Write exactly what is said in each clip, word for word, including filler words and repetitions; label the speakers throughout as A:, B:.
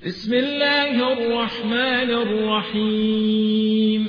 A: بسم الله الرحمن الرحيم.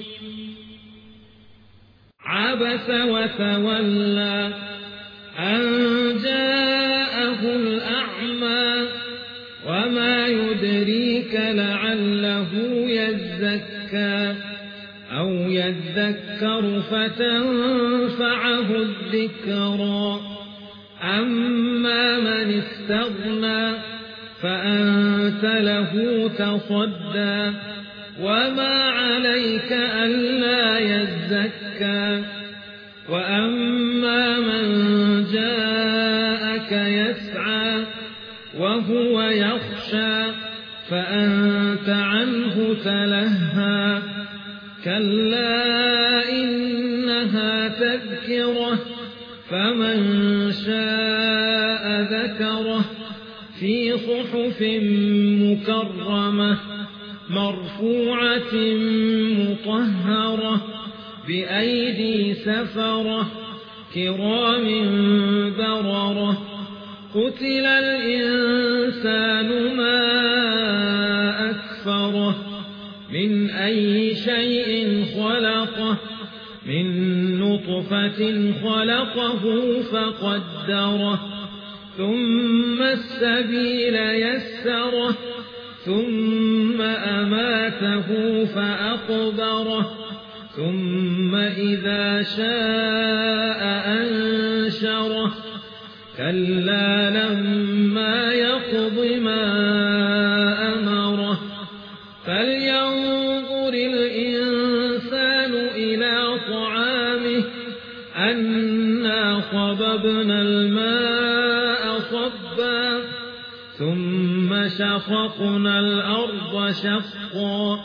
A: عبس وتولى أن جاءه الأعمى وما يدريك لعله يزكى أو يذكر فتنفعه الذكرى. أما من استغنى فأنت له تصدى وما عليك ألا يزكى. وأما من جاءك يسعى وهو يخشى فأنت عنه تلهى. كلا إنها تذكرة فمن شاء ذكره في صحف مكرمة مرفوعة مطهرة بأيدي سفرة كرام بررة. قتل الإنسان ما أكفره من أي شيء خلقه من نطفة خلقه فقدره ثم السبيل يسره ثم أماته فأقبره ثم إذا شاء أنشره. كلا لما يقض ما أمره. فلينظر الإنسان إلى طعامه أنا صببنا الماء صبا ثم شققنا الأرض شقا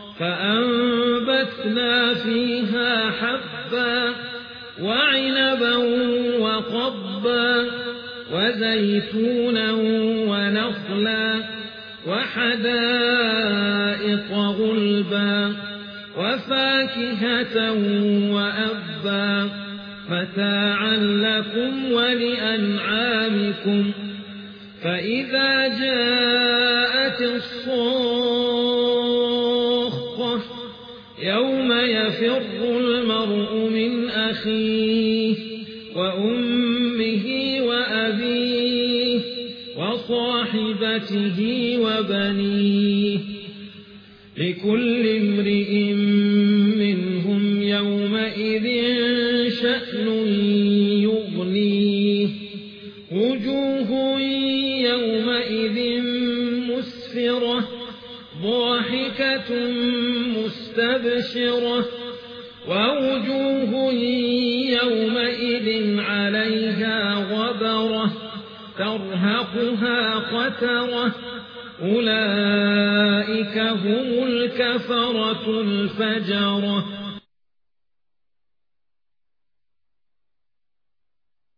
A: فأنبتنا فيها حبا وعنبا وقضبا وزيتونا ونخلا وحدائق غلبا وفاكهة وأبا متاعا لكم ولأنعامكم. فإذا جاءت الصاخة يوم يفر المرء من أخيه وأمه وأبيه وصاحبته وبنيه لكل امرئ منهم يومئذ شأن يغنيه. وجوه يومئذ مسفرة ضاحكة مستبشرة ووجوه يومئذ عليها غبرة ترهقها قترة. أولئك هم الكفرة الفجرة.